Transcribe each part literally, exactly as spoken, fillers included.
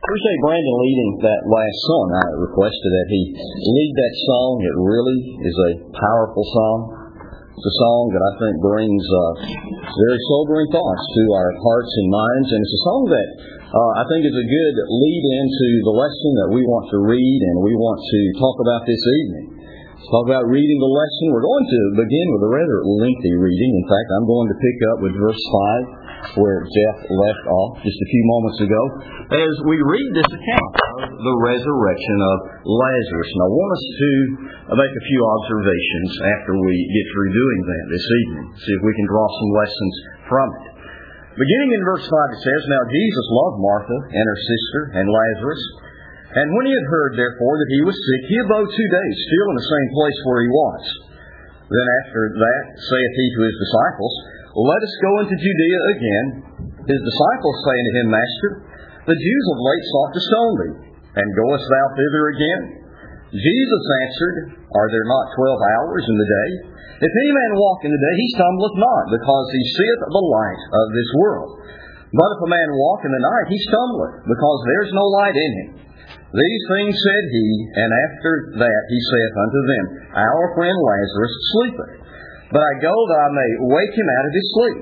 Appreciate Brandon leading that last song. I requested that he lead that song. It really is a powerful song. It's a song that I think brings uh, very sobering thoughts to our hearts and minds, and it's a song that uh, I think is a good lead into the lesson that we want to read and we want to talk about this evening. Let's talk about reading the lesson. We're going to begin with a rather lengthy reading. In fact, I'm going to pick up with verse five, where Jeff left off just a few moments ago, as we read this account of the resurrection of Lazarus. And I want us to make a few observations after we get through doing that this evening, see if we can draw some lessons from it. Beginning in verse five, it says, "Now Jesus loved Martha and her sister and Lazarus. And when he had heard, therefore, that he was sick, he abode two days, still in the same place where he was. Then after that saith he to his disciples, Let us go into Judea again. His disciples say unto him, Master, the Jews of late sought to stone thee, and goest thou thither again? Jesus answered, Are there not twelve hours in the day? If any man walk in the day, he stumbleth not, because he seeth the light of this world. But if a man walk in the night, he stumbleth, because there is no light in him. These things said he, and after that he saith unto them, Our friend Lazarus sleepeth, but I go that I may wake him out of his sleep.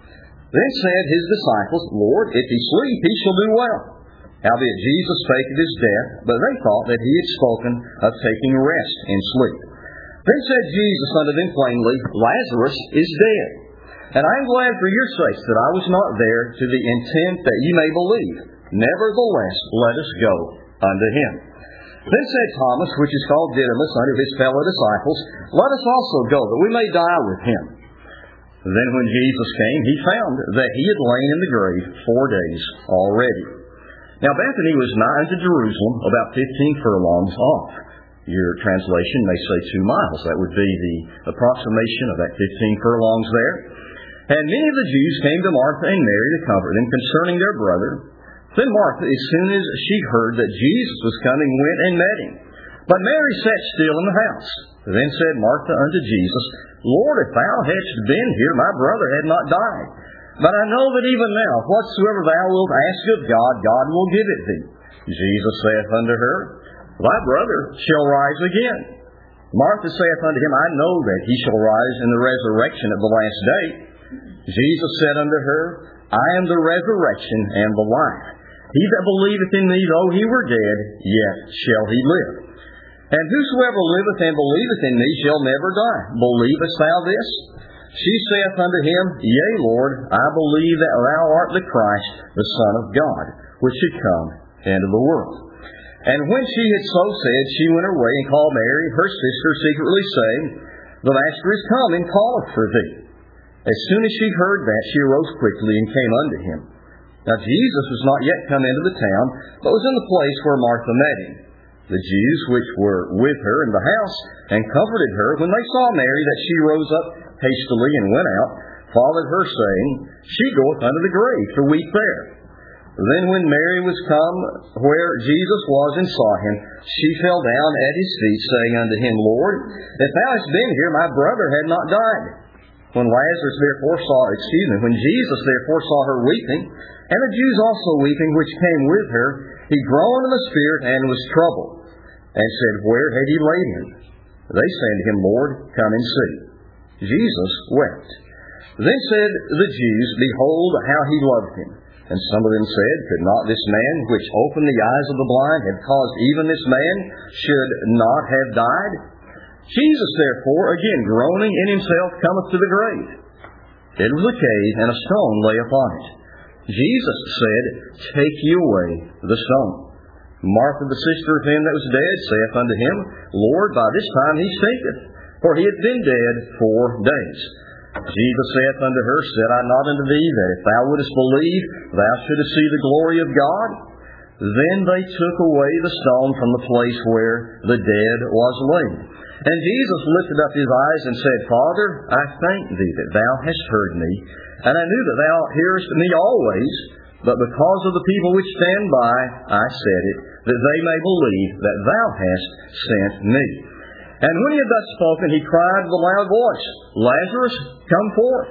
Then said his disciples, Lord, if he sleep, he shall do well. Howbeit Jesus spake of his death, but they thought that he had spoken of taking rest in sleep. Then said Jesus unto them plainly, Lazarus is dead, and I am glad for your sakes that I was not there, to the intent that ye may believe. Nevertheless, let us go unto him. Then said Thomas, which is called Didymus, unto his fellow disciples, Let us also go, that we may die with him. Then when Jesus came, he found that he had lain in the grave four days already. Now Bethany was nigh unto Jerusalem, about fifteen furlongs off. Your translation may say two miles. That would be the approximation of that fifteen furlongs there. And many of the Jews came to Martha and Mary to comfort them concerning their brother. Then Martha, as soon as she heard that Jesus was coming, went and met him. But Mary sat still in the house. Then said Martha unto Jesus, Lord, if thou hadst been here, my brother had not died. But I know that even now, whatsoever thou wilt ask of God, God will give it thee. Jesus saith unto her, Thy brother shall rise again. Martha saith unto him, I know that he shall rise in the resurrection at the last day. Jesus said unto her, I am the resurrection and the life. He that believeth in me, though he were dead, yet shall he live. And whosoever liveth and believeth in me shall never die. Believest thou this? She saith unto him, Yea, Lord, I believe that thou art the Christ, the Son of God, which should come into the world. And when she had so said, she went her way and called Mary, her sister, secretly saying, The Master is come and calleth for thee. As soon as she heard that, she arose quickly and came unto him. Now Jesus was not yet come into the town, but was in the place where Martha met him. The Jews which were with her in the house and comforted her, when they saw Mary, that she rose up hastily and went out, followed her, saying, She goeth unto the grave to weep there. Then when Mary was come where Jesus was and saw him, she fell down at his feet, saying unto him, Lord, if thou hadst been here, my brother had not died. When Lazarus therefore saw, excuse me, when Jesus therefore saw her weeping, and the Jews also weeping, which came with her, he groaned in the spirit and was troubled, and said, Where had ye laid him? They said to him, Lord, come and see. Jesus wept. Then said the Jews, Behold how he loved him. And some of them said, Could not this man, which opened the eyes of the blind, have caused even this man should not have died? Jesus, therefore, again groaning in himself, cometh to the grave. It was a cave, and a stone lay upon it. Jesus said, Take ye away the stone. Martha, the sister of him that was dead, saith unto him, Lord, by this time he stinketh, for he had been dead four days. Jesus saith unto her, Said I not unto thee, that if thou wouldest believe, thou shouldest see the glory of God? Then they took away the stone from the place where the dead was laid. And Jesus lifted up his eyes and said, Father, I thank thee that thou hast heard me, and I knew that thou hearest me always, but because of the people which stand by, I said it, that they may believe that thou hast sent me. And when he had thus spoken, he cried with a loud voice, Lazarus, come forth.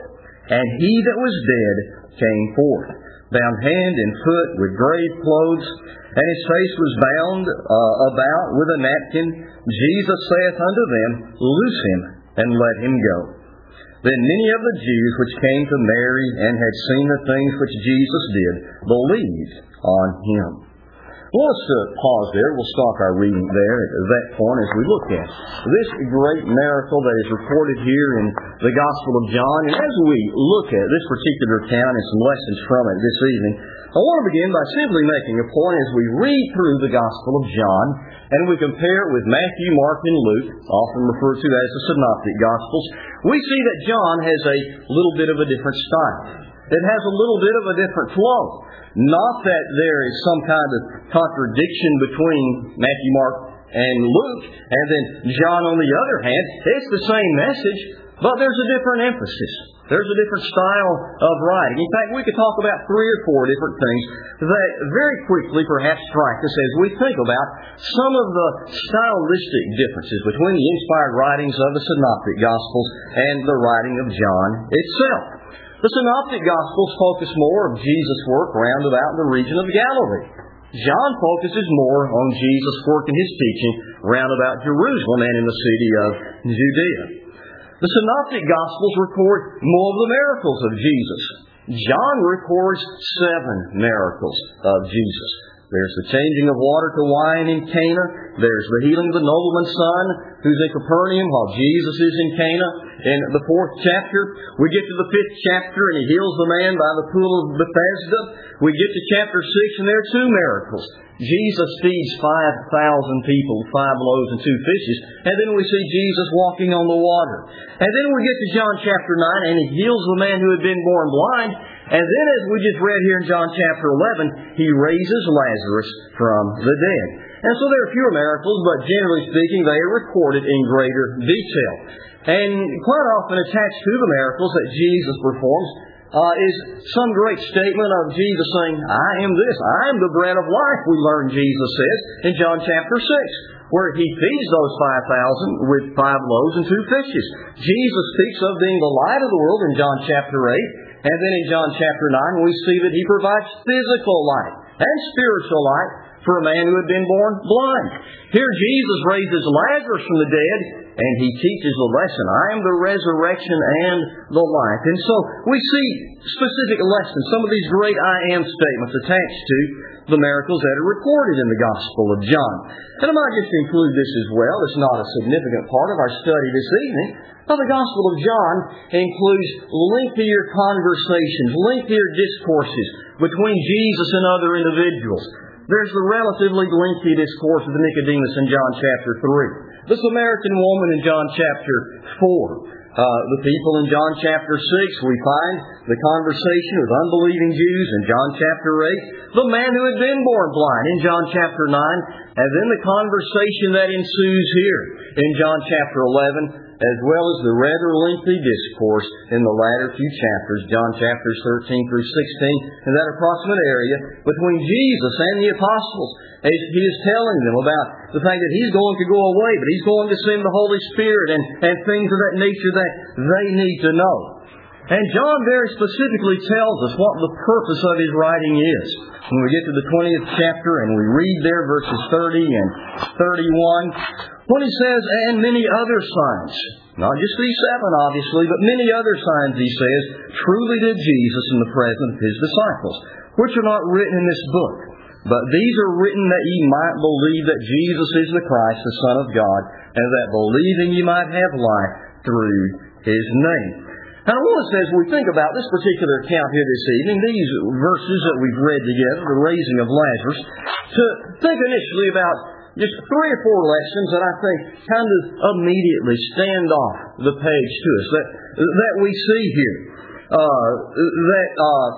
And he that was dead came forth, bound hand and foot with grave clothes, and his face was bound uh, about with a napkin. Jesus saith unto them, Loose him, and let him go. Then many of the Jews which came to Mary and had seen the things which Jesus did believed on him. Well, let's uh, pause there. We'll stop our reading there at that point as we look at this great miracle that is recorded here in the Gospel of John. And as we look at this particular account and some lessons from it this evening, I want to begin by simply making a point as we read through the Gospel of John and we compare it with Matthew, Mark, and Luke, often referred to as the Synoptic Gospels. We see that John has a little bit of a different style. It has a little bit of a different flow. Not that there is some kind of contradiction between Matthew, Mark, and Luke, and then John on the other hand. It's the same message, but there's a different emphasis. There's a different style of writing. In fact, we could talk about three or four different things that very quickly perhaps strike us as we think about some of the stylistic differences between the inspired writings of the Synoptic Gospels and the writing of John itself. The Synoptic Gospels focus more of Jesus' work round about the region of Galilee. John focuses more on Jesus' work and his teaching round about Jerusalem and in the city of Judea. The Synoptic Gospels record more of the miracles of Jesus. John records seven miracles of Jesus. There's the changing of water to wine in Cana. There's the healing of the nobleman's son who's in Capernaum while Jesus is in Cana. In the fourth chapter, we get to the fifth chapter and he heals the man by the pool of Bethesda. We get to chapter six and there are two miracles. Jesus feeds five thousand people, five loaves and two fishes. And then we see Jesus walking on the water. And then we get to John chapter nine and he heals the man who had been born blind. And then as we just read here in John chapter eleven, he raises Lazarus from the dead. And so there are fewer miracles, but generally speaking, they are recorded in greater detail. And quite often attached to the miracles that Jesus performs uh, is some great statement of Jesus saying, I am this, I am the bread of life, we learn Jesus says in John chapter six, where he feeds those five thousand with five loaves and two fishes. Jesus speaks of being the light of the world in John chapter eight, and then in John chapter nine we see that he provides physical light and spiritual light for a man who had been born blind. Here Jesus raises Lazarus from the dead, and he teaches the lesson, I am the resurrection and the life. And so we see specific lessons, some of these great I am statements attached to the miracles that are recorded in the Gospel of John. And I might just include this as well. It's not a significant part of our study this evening. But the Gospel of John includes lengthier conversations, lengthier discourses between Jesus and other individuals. There's the relatively lengthy discourse of Nicodemus in John chapter three. The Samaritan woman in John chapter four. Uh, the people in John chapter six, we find the conversation with unbelieving Jews in John chapter eight. The man who had been born blind in John chapter nine. And then the conversation that ensues here in John chapter eleven, as well as the rather lengthy discourse in the latter few chapters, John chapters thirteen through sixteen, in that approximate area between Jesus and the apostles, as he is telling them about the fact that he's going to go away, but he's going to send the Holy Spirit and, and things of that nature that they need to know. And John very specifically tells us what the purpose of his writing is. When we get to the twentieth chapter and we read there verses thirty and thirty-one, when he says, and many other signs, not just these seven obviously, but many other signs, he says, truly did Jesus in the presence of his disciples, which are not written in this book. But these are written that ye might believe that Jesus is the Christ, the Son of God, and that believing ye might have life through his name. Now, I want us, as we think about this particular account here this evening, these verses that we've read together, the raising of Lazarus, to think initially about just three or four lessons that I think kind of immediately stand off the page to us, that, that we see here, uh, that uh,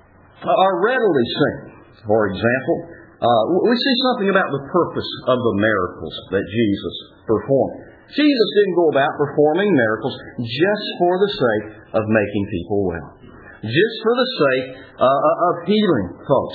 are readily seen. For example, uh, we see something about the purpose of the miracles that Jesus performed. Jesus didn't go about performing miracles just for the sake of making people well. Just for the sake uh, of healing folks.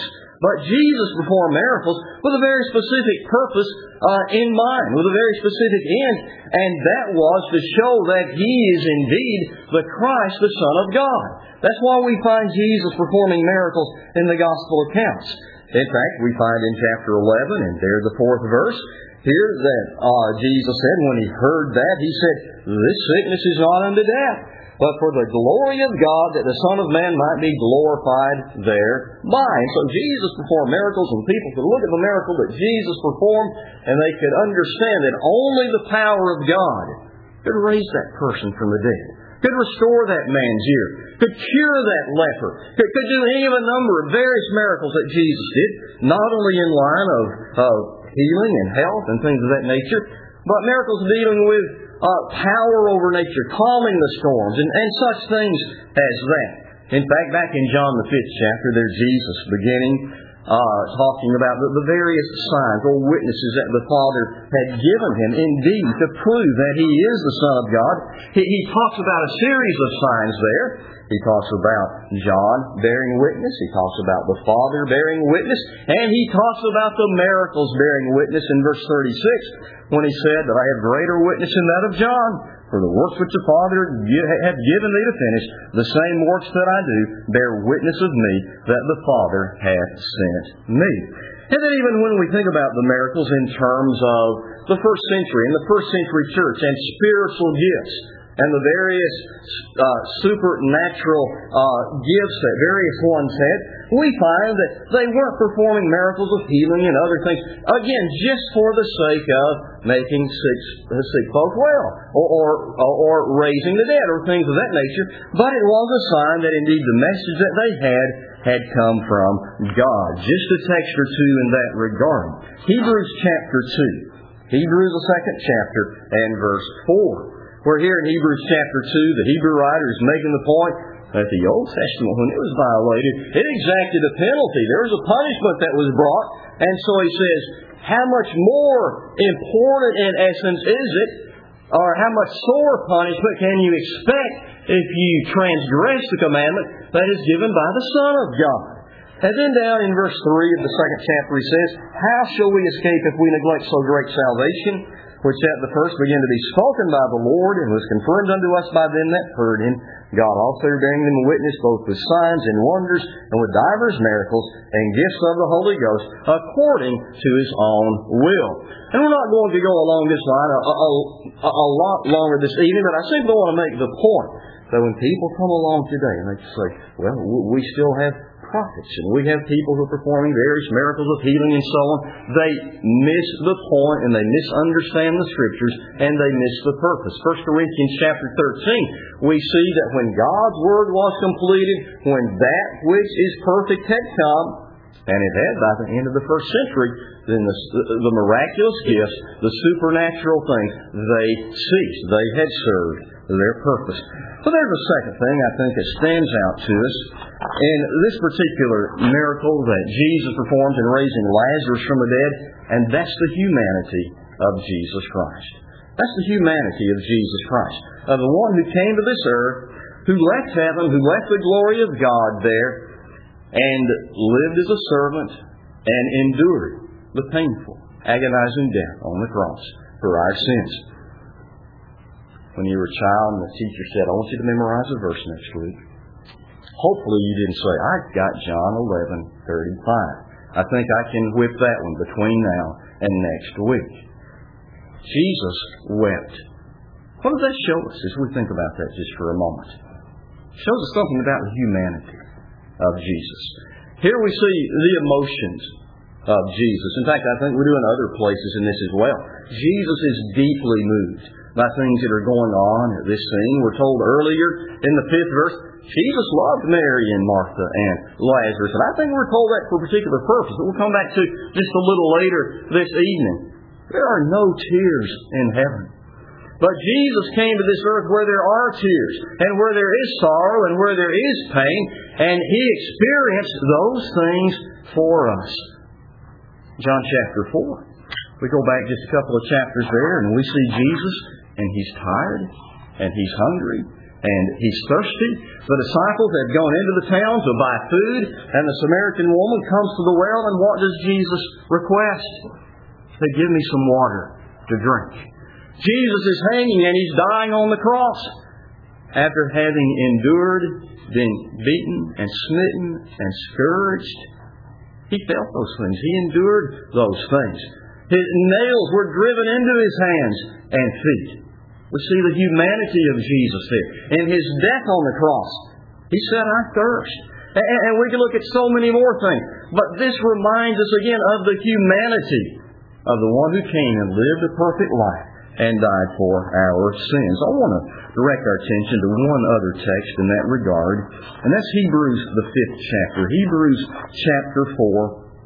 But Jesus performed miracles with a very specific purpose uh, in mind, with a very specific end, and that was to show that He is indeed the Christ, the Son of God. That's why we find Jesus performing miracles in the Gospel accounts. In fact, we find in chapter eleven, and there the fourth verse, here that uh, Jesus said, when He heard that, He said, "This sickness is not unto death, but for the glory of God, that the Son of Man might be glorified thereby." And so Jesus performed miracles, and people could look at the miracle that Jesus performed, and they could understand that only the power of God could raise that person from the dead, could restore that man's ear, could cure that leper, could, could do any of a number of various miracles that Jesus did, not only in line of, of healing and health and things of that nature, but miracles dealing with uh, power over nature, calming the storms, and, and such things as that. In fact, back in John the fifth chapter, there's Jesus beginning uh, talking about the, the various signs or witnesses that the Father had given Him, indeed, to prove that He is the Son of God. He, he talks about a series of signs there. He talks about John bearing witness. He talks about the Father bearing witness. And He talks about the miracles bearing witness in verse thirty-six, when He said that I have greater witness than that of John. For the works which the Father hath given me to finish, the same works that I do, bear witness of me, that the Father hath sent me. And then even when we think about the miracles in terms of the first century, and the first century church, and spiritual gifts, and the various uh, supernatural uh, gifts that various ones had, we find that they weren't performing miracles of healing and other things, again, just for the sake of making sick, sick folk well, or, or, or raising the dead, or things of that nature. But it was a sign that indeed the message that they had had come from God. Just a text or two in that regard. Hebrews chapter two. Hebrews the second chapter and verse four. We're here in Hebrews chapter two. The Hebrew writer is making the point that the Old Testament, when it was violated, it exacted a penalty. There was a punishment that was brought. And so he says, how much more important in essence is it, or how much sore punishment can you expect if you transgress the commandment that is given by the Son of God? And then down in verse three of the second chapter he says, how shall we escape if we neglect so great salvation, which at the first began to be spoken by the Lord, and was confirmed unto us by them that heard Him, God also bearing them witness both with signs and wonders, and with divers miracles, and gifts of the Holy Ghost, according to His own will. And we're not going to go along this line a, a, a, a lot longer this evening, but I simply want to make the point that when people come along today and they say, well, we still have prophets, and we have people who are performing various miracles of healing and so on, they miss the point, and they misunderstand the Scriptures, and they miss the purpose. First Corinthians chapter thirteen, we see that when God's Word was completed, when that which is perfect had come, and it had by the end of the first century, then the, the miraculous gifts, the supernatural things, they ceased. They had served their purpose. But there's a second thing I think that stands out to us in this particular miracle that Jesus performed in raising Lazarus from the dead, and that's the humanity of Jesus Christ. That's the humanity of Jesus Christ, of the one who came to this earth, who left heaven, who left the glory of God there, and lived as a servant and endured the painful, agonizing death on the cross for our sins. When you were a child and the teacher said, I want you to memorize a verse next week, hopefully you didn't say, I've got John eleven thirty-five. I think I can whip that one between now and next week. Jesus wept. What does that show us as we think about that just for a moment? It shows us something about the humanity of Jesus. Here we see the emotions of Jesus. In fact, I think we do in other places in this as well. Jesus is deeply moved by things that are going on at this scene. We're told earlier in the fifth verse, Jesus loved Mary and Martha and Lazarus. And I think we're told that for a particular purpose that we'll come back to just a little later this evening. There are no tears in heaven. But Jesus came to this earth where there are tears, and where there is sorrow, and where there is pain, and He experienced those things for us. John chapter four. We go back just a couple of chapters there, and we see Jesus, and He's tired, and He's hungry, and he's thirsty. The disciples have gone into the town to buy food, and the Samaritan woman comes to the well, and what does Jesus request? Say, give me some water to drink. Jesus is hanging and he's dying on the cross. After having endured, been beaten and smitten and scourged, he felt those things. He endured those things. His nails were driven into his hands and feet. We see the humanity of Jesus there. In his death on the cross, he said, I thirst. And we can look at so many more things. But this reminds us again of the humanity of the one who came and lived a perfect life and died for our sins. I want to direct our attention to one other text in that regard, and that's Hebrews, the fifth chapter. Hebrews chapter four,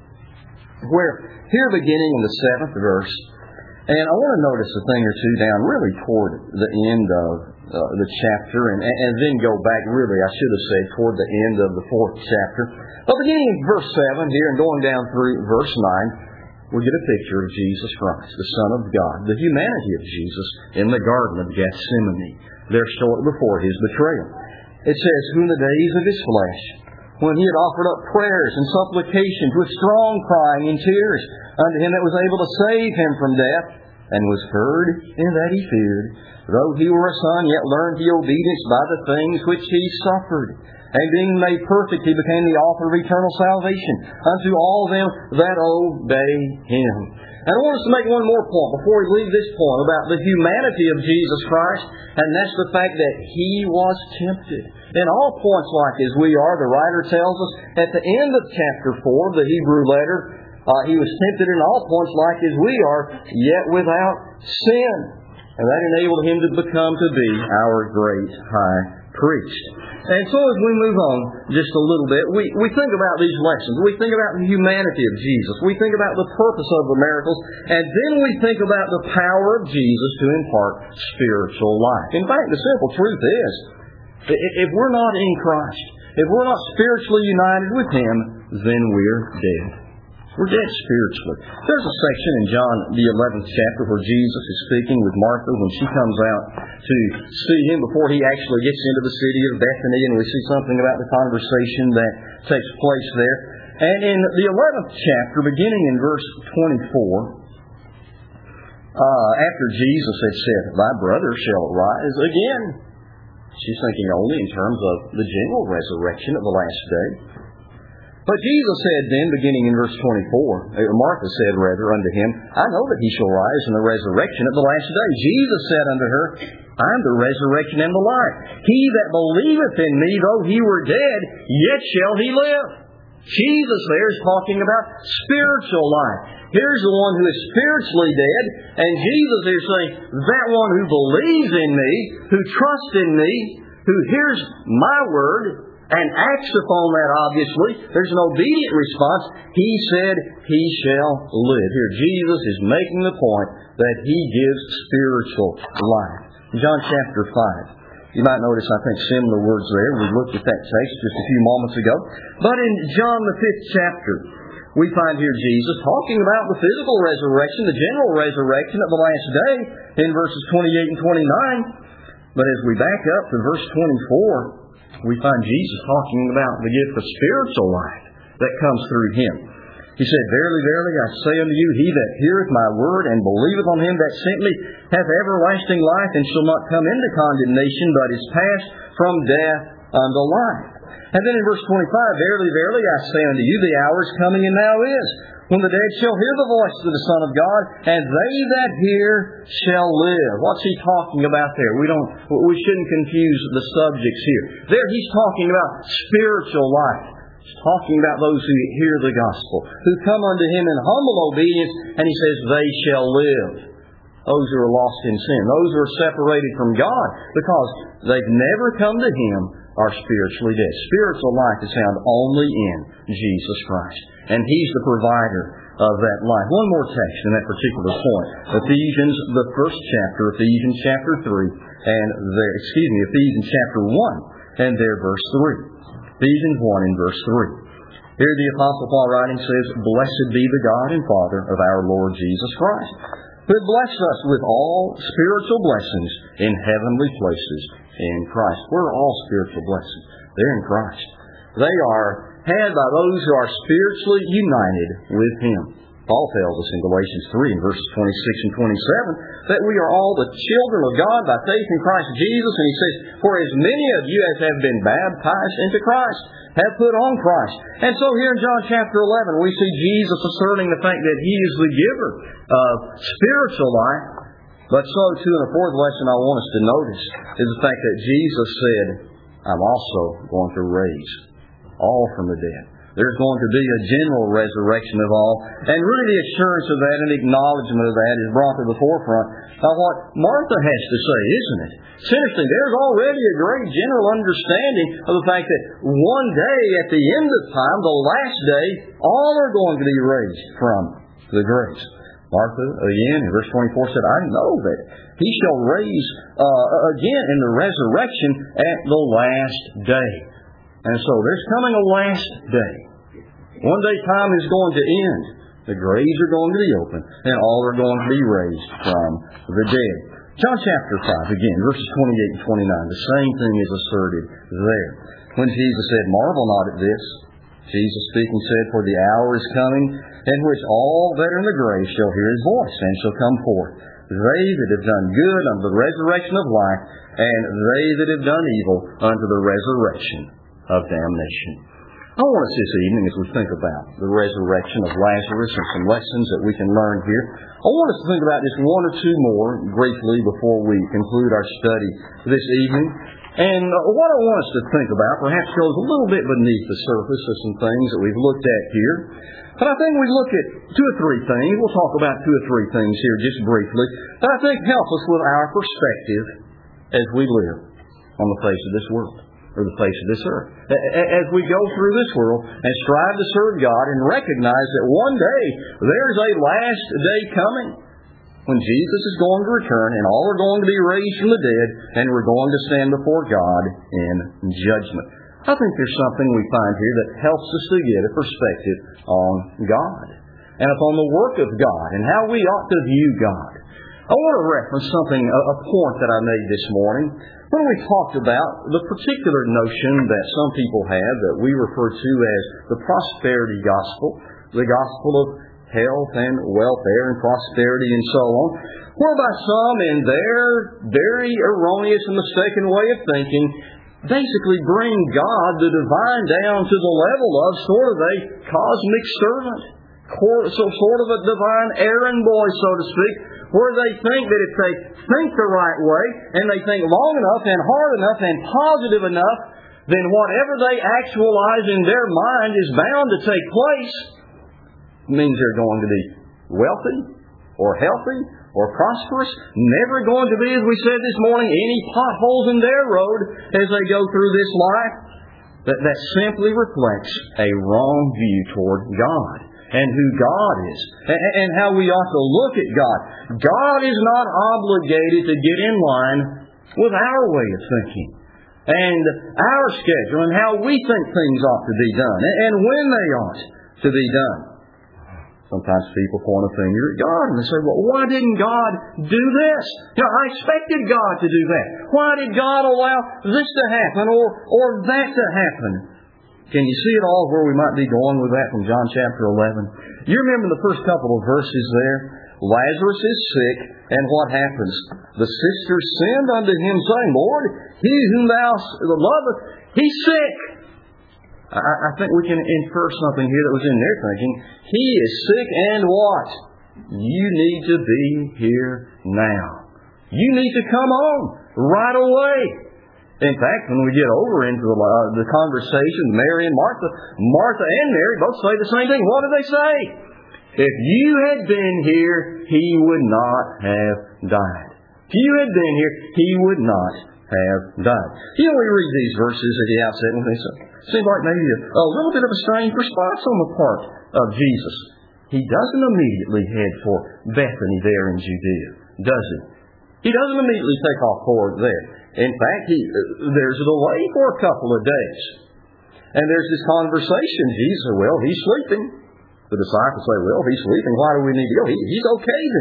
where here beginning in the seventh verse, and I want to notice a thing or two down really toward the end of uh, the chapter, and, and then go back really, I should have said, toward the end of the fourth chapter. But beginning in verse seven here and going down through verse nine, we get a picture of Jesus Christ, the Son of God, the humanity of Jesus in the Garden of Gethsemane, there shortly before his betrayal. It says, who in the days of his flesh, when he had offered up prayers and supplications with strong crying and tears unto him that was able to save him from death, and was heard in that he feared, though he were a son, yet learned he obedience by the things which he suffered. And being made perfect, he became the author of eternal salvation unto all them that obey him. And I want us to make one more point before we leave this point about the humanity of Jesus Christ, and that's the fact that he was tempted. In all points like as we are, the writer tells us at the end of chapter four of the Hebrew letter, uh, he was tempted in all points like as we are, yet without sin. And that enabled him to become to be our great high priest. And so as we move on just a little bit, we, we think about these lessons. We think about the humanity of Jesus. We think about the purpose of the miracles. And then we think about the power of Jesus to impart spiritual life. In fact, the simple truth is, if we're not in Christ, if we're not spiritually united with him, then we're dead. We're dead spiritually. There's a section in John, the eleventh chapter, where Jesus is speaking with Martha when she comes out to see him before he actually gets into the city of Bethany, and we see something about the conversation that takes place there. And in the eleventh chapter, beginning in verse twenty-four, uh, after Jesus had said, thy brother shall rise again, she's thinking only in terms of the general resurrection of the last day. But Jesus said then, beginning in verse twenty-four, Martha said rather unto him, I know that he shall rise in the resurrection at the last day. Jesus said unto her, I am the resurrection and the life. He that believeth in me, though he were dead, yet shall he live. Jesus there is talking about spiritual life. Here's the one who is spiritually dead, and Jesus is saying, that one who believes in me, who trusts in me, who hears my word, and acts upon that, obviously. There's an obedient response. He said, he shall live. Here, Jesus is making the point that he gives spiritual life. John chapter five. You might notice, I think, similar words there. We looked at that text just a few moments ago. But in John the fifth chapter, we find here Jesus talking about the physical resurrection, the general resurrection of the last day, in verses twenty-eight and twenty-nine. But as we back up to verse twenty-four, we find Jesus talking about the gift of spiritual life that comes through him. He said, verily, verily, I say unto you, he that heareth my word and believeth on him that sent me hath everlasting life, and shall not come into condemnation, but is passed from death unto life. And then in verse twenty-five, verily, verily, I say unto you, the hour is coming, and now is, when the dead shall hear the voice of the Son of God, and they that hear shall live. What's he talking about there? We don't. We shouldn't confuse the subjects here. There he's talking about spiritual life. He's talking about those who hear the gospel, who come unto him in humble obedience, and he says they shall live. Those who are lost in sin, those who are separated from God, because they've never come to him, are spiritually dead. Spiritual life is found only in Jesus Christ. And he's the provider of that life. One more text in that particular point. Ephesians, the first chapter, Ephesians chapter three, and there, excuse me, Ephesians chapter one, and there verse three. Ephesians one and verse three. Here the Apostle Paul writing says, blessed be the God and Father of our Lord Jesus Christ, who had blessed us with all spiritual blessings in heavenly places in Christ. We're all spiritual blessings. They're in Christ. They are had by those who are spiritually united with Him. Paul tells us in Galatians three, in verses twenty-six and twenty-seven, that we are all the children of God by faith in Christ Jesus. And he says, for as many of you as have been baptized into Christ have put on Christ. And so here in John chapter eleven, we see Jesus asserting the fact that He is the giver of spiritual life. But so too, in the fourth lesson I want us to notice is the fact that Jesus said, I'm also going to raise all from the dead. There's going to be a general resurrection of all. And really the assurance of that and acknowledgement of that is brought to the forefront by what Martha has to say, isn't it? It's interesting. There's already a great general understanding of the fact that one day at the end of time, the last day, all are going to be raised from the graves. Martha, again, in verse twenty-four said, I know that He shall raise uh, again in the resurrection at the last day. And so there's coming a last day. One day time is going to end. The graves are going to be open, and all are going to be raised from the dead. John chapter five, again, verses twenty-eight and twenty-nine, the same thing is asserted there. When Jesus said, marvel not at this, Jesus speaking said, for the hour is coming, in which all that are in the grave shall hear His voice, and shall come forth. They that have done good unto the resurrection of life, and they that have done evil unto the resurrection of damnation. I want us this evening, as we think about the resurrection of Lazarus and some lessons that we can learn here, I want us to think about just one or two more briefly before we conclude our study this evening. And what I want us to think about perhaps goes a little bit beneath the surface of some things that we've looked at here. But I think we look at two or three things. We'll talk about two or three things here just briefly that I think help us with our perspective as we live on the face of this world, or the face of this earth. As we go through this world and strive to serve God and recognize that one day there's a last day coming when Jesus is going to return and all are going to be raised from the dead and we're going to stand before God in judgment. I think there's something we find here that helps us to get a perspective on God and upon the work of God and how we ought to view God. I want to reference something, a point that I made this morning when we talked about the particular notion that some people have that we refer to as the prosperity gospel, the gospel of health and welfare and prosperity and so on, whereby some in their very erroneous and mistaken way of thinking basically bring God, the divine, down to the level of sort of a cosmic servant, so sort of a divine errand boy, so to speak, where they think that if they think the right way and they think long enough and hard enough and positive enough, then whatever they actualize in their mind is bound to take place. It means they're going to be wealthy or healthy or prosperous, never going to be, as we said this morning, any potholes in their road as they go through this life. That, that simply reflects a wrong view toward God and who God is, and how we ought to look at God. God is not obligated to get in line with our way of thinking and our schedule and how we think things ought to be done and when they ought to be done. Sometimes people point a finger at God and they say, well, why didn't God do this? You know, I expected God to do that. Why did God allow this to happen or, or that to happen? Can you see it all where we might be going with that from John chapter eleven? You remember the first couple of verses there? Lazarus is sick, and what happens? The sisters sinned unto him, saying, Lord, he whom thou lovest, he's sick. I, I think we can infer something here that was in their thinking. He is sick, and what? You need to be here now. You need to come on right away. In fact, when we get over into the, uh, the conversation, Mary and Martha, Martha and Mary both say the same thing. What do they say? If you had been here, he would not have died. If you had been here, he would not have died. You know, we read these verses at the outset and they say, seems like maybe a, a little bit of a strange response on the part of Jesus. He doesn't immediately head for Bethany there in Judea, does he? He doesn't immediately take off forward there. In fact, he, uh, there's a delay for a couple of days. And there's this conversation. Jesus said, well, he's sleeping. The disciples say, well, he's sleeping. Why do we need to go? He, he's okay then.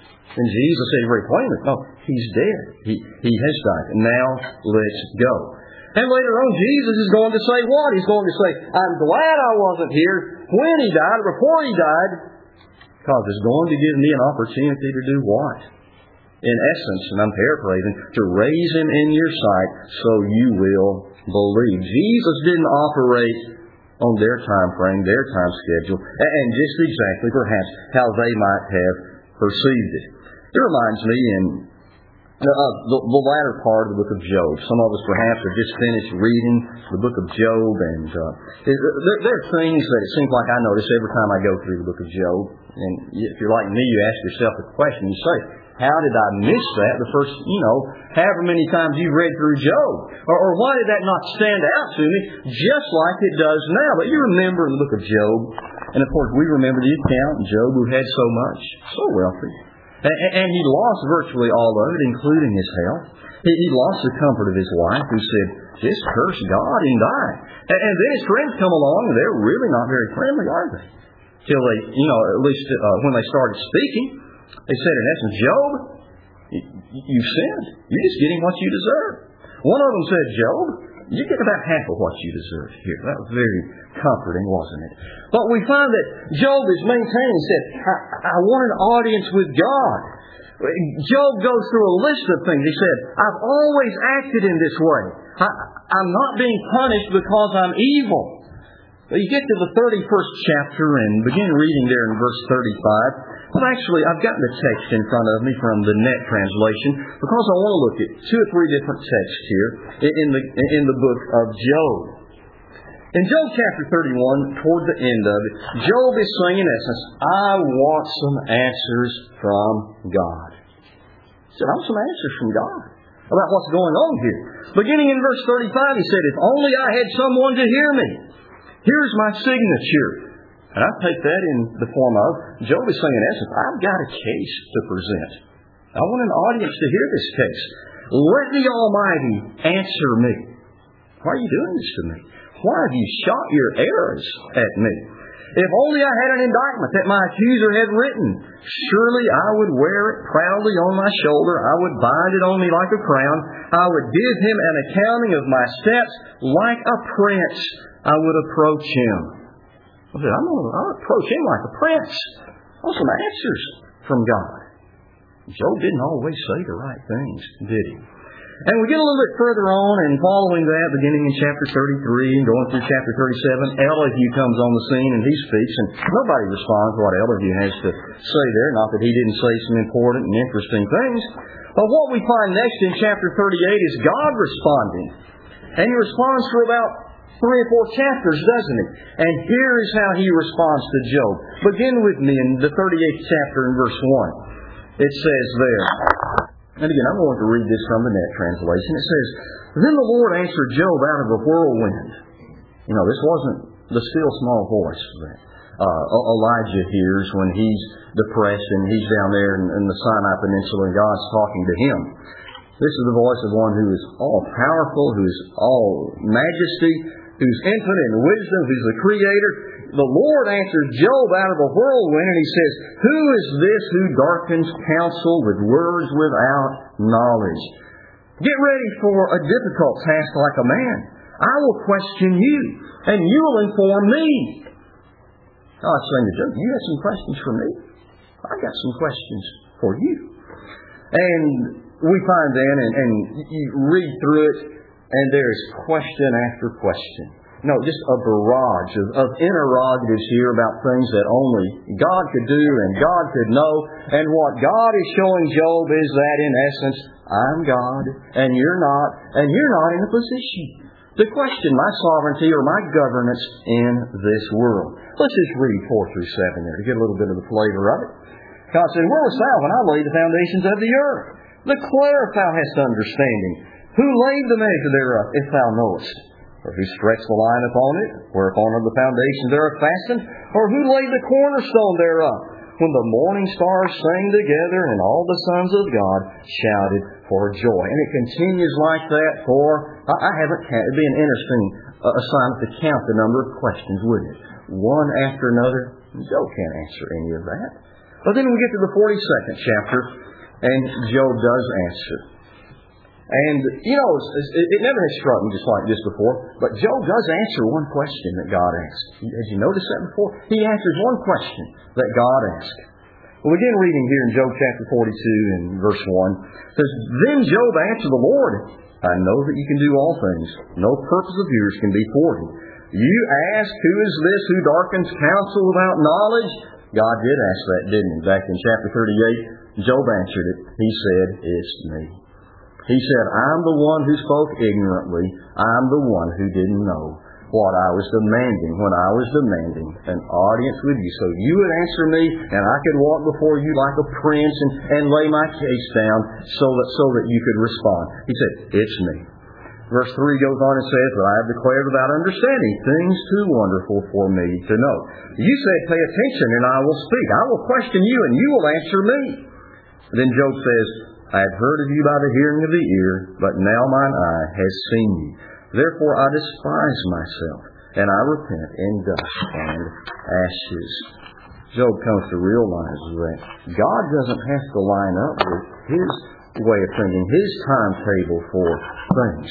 And Jesus said very plainly, no, he's dead. He, he has died. Now let's go. And later on, Jesus is going to say what? He's going to say, I'm glad I wasn't here when he died, before he died, because it's going to give me an opportunity to do what? In essence, and I'm paraphrasing, to raise him in your sight so you will believe. Jesus didn't operate on their time frame, their time schedule, and just exactly perhaps how they might have perceived it. It reminds me in uh, the, the latter part of the book of Job. Some of us perhaps have just finished reading the book of Job, and uh, there, there are things that it seems like I notice every time I go through the book of Job. And if you're like me, you ask yourself the question, you say, how did I miss that the first, you know, however many times you've read through Job? Or, or why did that not stand out to me just like it does now? But you remember the book of Job, and of course we remember the account of Job who had so much, so wealthy. And, and he lost virtually all of it, including his health. He, he lost the comfort of his wife who said, just curse God and die. And, and then his friends come along and they're really not very friendly, are they? Till they, you know, at least uh, when they started speaking, they said, in essence, Job, you've sinned. You're just getting what you deserve. One of them said, Job, you get about half of what you deserve here. That was very comforting, wasn't it? But we find that Job is maintaining, he said, I, I want an audience with God. Job goes through a list of things. He said, I've always acted in this way. I, I'm not being punished because I'm evil. But you get to the thirty-first chapter and begin reading there in verse thirty-five. But actually, I've gotten the text in front of me from the Net translation because I want to look at two or three different texts here in the in the book of Job. In Job chapter thirty-one, toward the end of it, Job is saying in essence, I want some answers from God. He said, I want some answers from God about what's going on here. Beginning in verse thirty-five, he said, if only I had someone to hear me. Here's my signature. And I take that in the form of, Job is saying in essence, I've got a case to present. I want an audience to hear this case. Let the Almighty answer me. Why are you doing this to me? Why have you shot your arrows at me? If only I had an indictment that my accuser had written, surely I would wear it proudly on my shoulder. I would bind it on me like a crown. I would give him an accounting of my steps like a prince. I would approach him. I said, I'm going to approach him like a prince. I want some answers from God. Job didn't always say the right things, did he? And we get a little bit further on, and following that, beginning in chapter thirty-three and going through chapter thirty-seven, Elihu comes on the scene and he speaks, and nobody responds to what Elihu has to say there. Not that he didn't say some important and interesting things. But what we find next in chapter thirty-eight is God responding. And he responds for about three or four chapters, doesn't he? And here is how he responds to Job. Begin with me in the thirty-eighth chapter in verse one. It says there, and again, I'm going to read this from the Net translation. It says, then the Lord answered Job out of a whirlwind. You know, this wasn't the still small voice that uh, Elijah hears when he's depressed and he's down there in, in the Sinai Peninsula and God's talking to him. This is the voice of one who is all-powerful, who is all majesty, who's infinite in wisdom, who's the Creator. The Lord answers Job out of a whirlwind, and he says, who is this who darkens counsel with words without knowledge? Get ready for a difficult task like a man. I will question you, and you will inform me. God's saying to Job, you have some questions for me? I got some questions for you. And we find then, and, and you read through it, and there is question after question. No, just a barrage of, of interrogatives here about things that only God could do and God could know. And what God is showing Job is that, in essence, I'm God, and you're not, and you're not in a position to question my sovereignty or my governance in this world. Let's just read four through seven there to get a little bit of the flavor of it. God said, where was thou when I laid the foundations of the earth? Declare if thou hast understanding. Who laid the measure thereof, if thou knowest? Or who stretched the line upon it, whereupon are the foundations thereof fastened? Or who laid the cornerstone thereof? When the morning stars sang together, and all the sons of God shouted for joy. And it continues like that for, I haven't counted, it'd be an interesting uh, assignment to count the number of questions, wouldn't it? One after another. Job can't answer any of that. But then we get to the forty-second chapter, and Job does answer. And, you know, it, it never has struck me just like this before, but Job does answer one question that God asked. Has you noticed that before? He answers one question that God asked. Well, we begin reading here in Job chapter forty-two and verse one. It says, Then Job answered the Lord, I know that you can do all things. No purpose of yours can be thwarted. You ask, who is this who darkens counsel without knowledge? God did ask that, didn't he? Back in chapter thirty-eight, Job answered it. He said, it's me. He said, I'm the one who spoke ignorantly. I'm the one who didn't know what I was demanding when I was demanding an audience with you. So you would answer me, and I could walk before you like a prince and, and lay my case down so that, so that you could respond. He said, it's me. Verse three goes on and says, But I have declared without understanding things too wonderful for me to know. You said, pay attention and I will speak. I will question you and you will answer me. Then Job says, I had heard of you by the hearing of the ear, but now mine eye has seen you. Therefore I despise myself, and I repent in dust and ashes. Job comes to realize that God doesn't have to line up with His way of thinking, His timetable for things.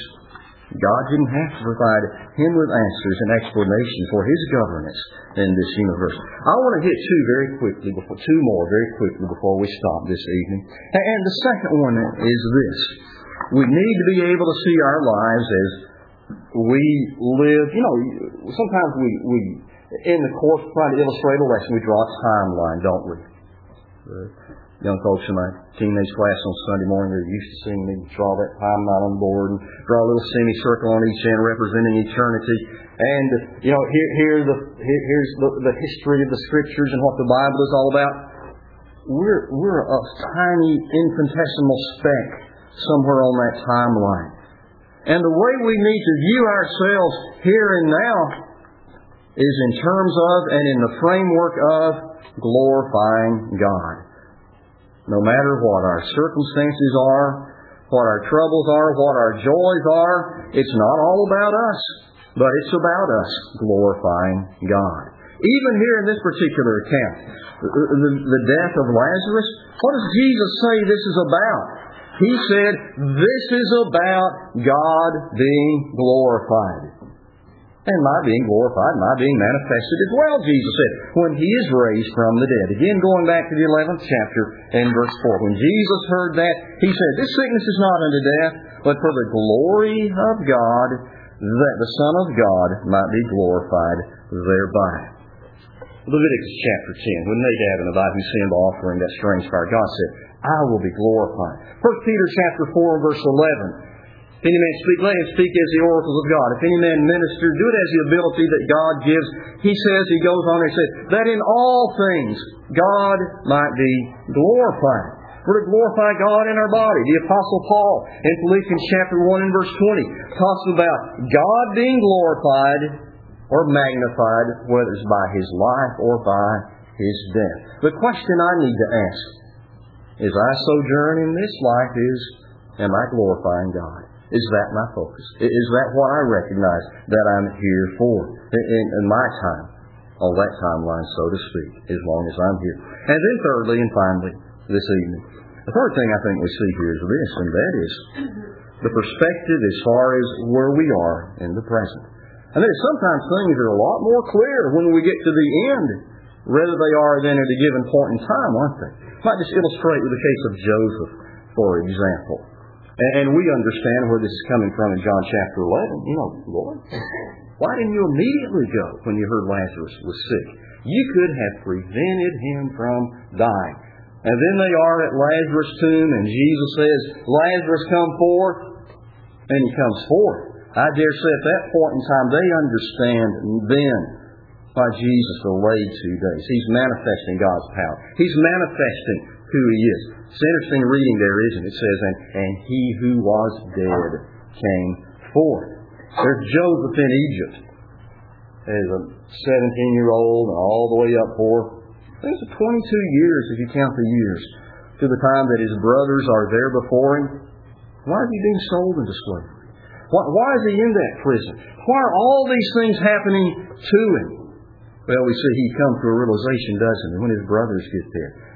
God didn't have to provide him with answers and explanations for His governance in this universe. I want to hit two very quickly, before two more very quickly before we stop this evening. And the second one is this. We need to be able to see our lives as we live. You know, sometimes we, we in the course trying to illustrate a lesson, we draw a timeline, don't we? Uh, Young folks in my teenage class on Sunday morning, they're used to seeing me draw that timeline on the board and draw a little semicircle on each end representing eternity. And, you know, here, here the, here, here's the, the history of the Scriptures and what the Bible is all about. We're, we're a tiny infinitesimal speck somewhere on that timeline. And the way we need to view ourselves here and now is in terms of and in the framework of glorifying God. No matter what our circumstances are, what our troubles are, what our joys are, it's not all about us, but it's about us glorifying God. Even here in this particular account, the, the, the death of Lazarus, what does Jesus say this is about? He said, this is about God being glorified. And my being glorified, my being manifested as well, Jesus said, when He is raised from the dead. Again, going back to the eleventh chapter and verse four. When Jesus heard that, He said, this sickness is not unto death, but for the glory of God, that the Son of God might be glorified thereby. Leviticus chapter ten, when Nadab and Abihu sinned offering that strange fire, God said, I will be glorified. First Peter chapter four and verse eleven. If any man speak, let him speak as the oracles of God. If any man minister, do it as the ability that God gives. He says, he goes on and says, that in all things God might be glorified. We're to glorify God in our body. The Apostle Paul in Philippians chapter one and verse twenty talks about God being glorified or magnified, whether it's by His life or by His death. The question I need to ask as I sojourn in this life is, am I glorifying God? Is that my focus? Is that what I recognize that I'm here for? In, in my time, on that timeline, so to speak, as long as I'm here. And then thirdly and finally, this evening, the third thing I think we see here is this, and that is the perspective as far as where we are in the present. I mean, sometimes things are a lot more clear when we get to the end, rather they are than at a given point in time, aren't they? I might just illustrate with the case of Joseph, for example. And we understand where this is coming from in John chapter eleven. You know, Lord, why didn't you immediately go when you heard Lazarus was sick? You could have prevented him from dying. And then they are at Lazarus' tomb, and Jesus says, Lazarus, come forth. And he comes forth. I dare say at that point in time, they understand then why Jesus delayed two days. He's manifesting God's power. He's manifesting who He is. It's interesting reading there, isn't it? It says, and, and he who was dead came forth. There's Joseph in Egypt as a seventeen-year-old and all the way up for, I think it's twenty-two years if you count the years, to the time that his brothers are there before him. Why is he being sold into slavery? Why, why is he in that prison? Why are all these things happening to him? Well, we see he comes to a realization, doesn't he, when his brothers get there.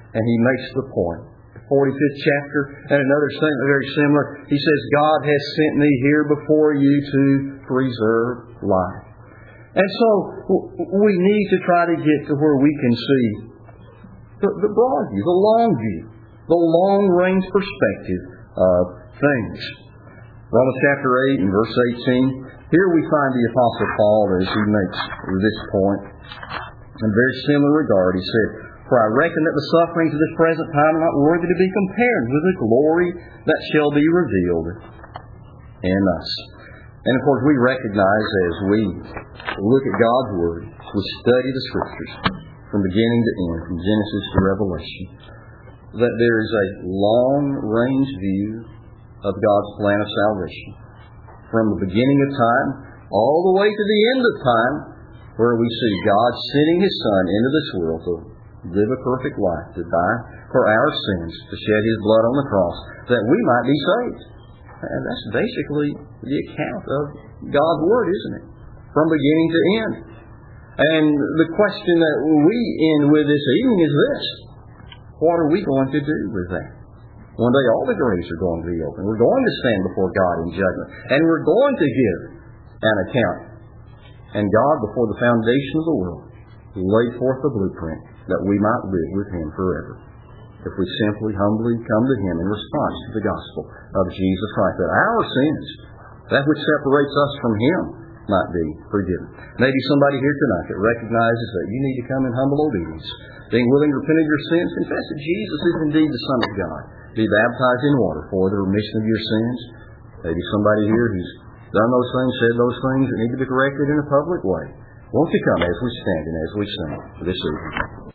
and he makes the point. The forty-fifth chapter, and another thing very similar, he says, God has sent me here before you to preserve life. And so we need to try to get to where we can see the, the broad view, the long view, the long-range perspective of things. Romans chapter eight and verse eighteen, here we find the Apostle Paul as he makes this point. In a very similar regard, he said, For I reckon that the sufferings of this present time are not worthy to be compared with the glory that shall be revealed in us. And of course we recognize as we look at God's Word, we study the Scriptures from beginning to end, from Genesis to Revelation, that there is a long-range view of God's plan of salvation. From the beginning of time all the way to the end of time, where we see God sending His Son into this world to live a perfect life, to die for our sins, to shed His blood on the cross, that we might be saved. And that's basically the account of God's Word, isn't it? From beginning to end. And the question that we end with this evening is this. What are we going to do with that? One day all the graves are going to be open. We're going to stand before God in judgment. And we're going to give an account. And God, before the foundation of the world, laid forth the blueprint that we might live with Him forever. If we simply, humbly come to Him in response to the gospel of Jesus Christ, that our sins, that which separates us from Him, might be forgiven. Maybe somebody here tonight that recognizes that you need to come in humble obedience, being willing to repent of your sins, confess that Jesus is indeed the Son of God, be baptized in water for the remission of your sins. Maybe somebody here who's done those things, said those things that need to be corrected in a public way. Won't you come as we stand and as we sing this evening?